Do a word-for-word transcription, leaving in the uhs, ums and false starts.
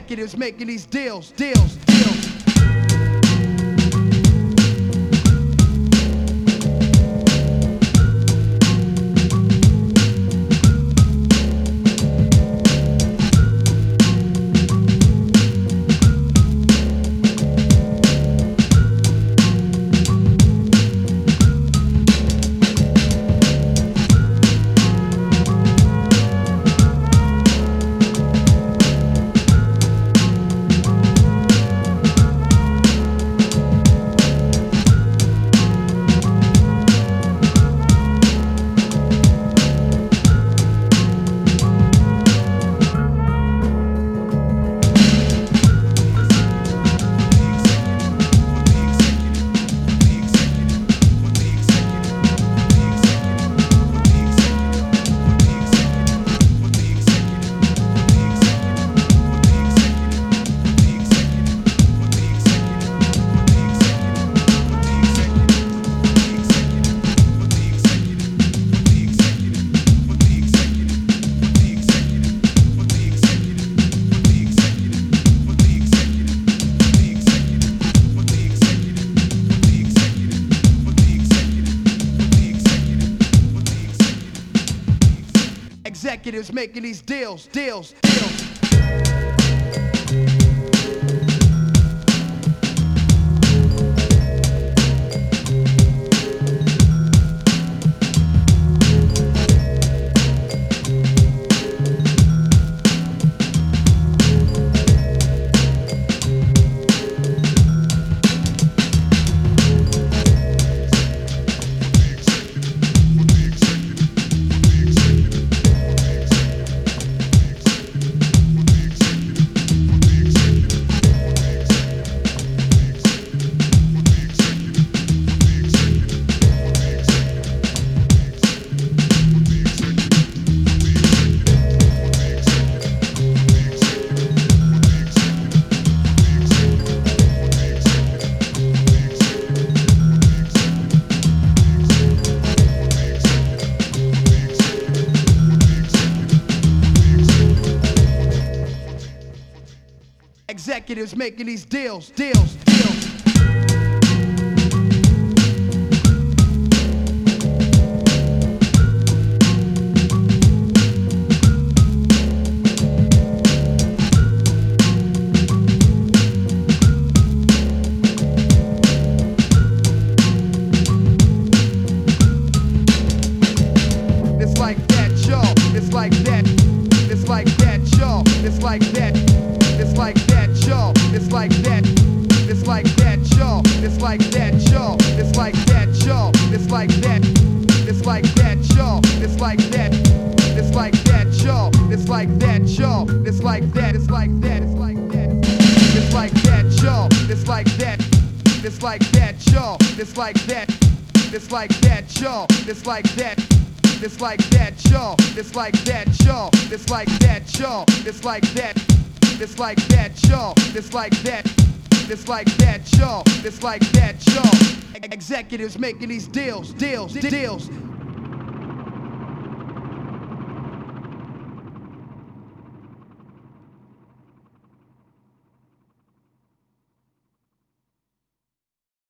Executives making these deals, deals, deals. Executives making these deals, deals, deals. Executives making these deals, deals, deals. It's like that, y'all. It's like that. It's like that, y'all. It's like that. It's like that, y'all. It's like that. It's like that, y'all. It's like that, y'all. It's like that, y'all. It's like that. It's like that, y'all. It's like that. It's like that, y'all. It's like that, y'all. It's like that. It's like that. It's like that. It's like that, y'all. It's like that. It's like that, y'all. It's like that. It's like that, y'all. It's like that. It's like that, y'all. It's like that, y'all. It's like that, y'all. It's like that. It's like that, y'all. It's like that. It's like that, y'all. It's like that, y'all. Executives making these deals, deals, deals.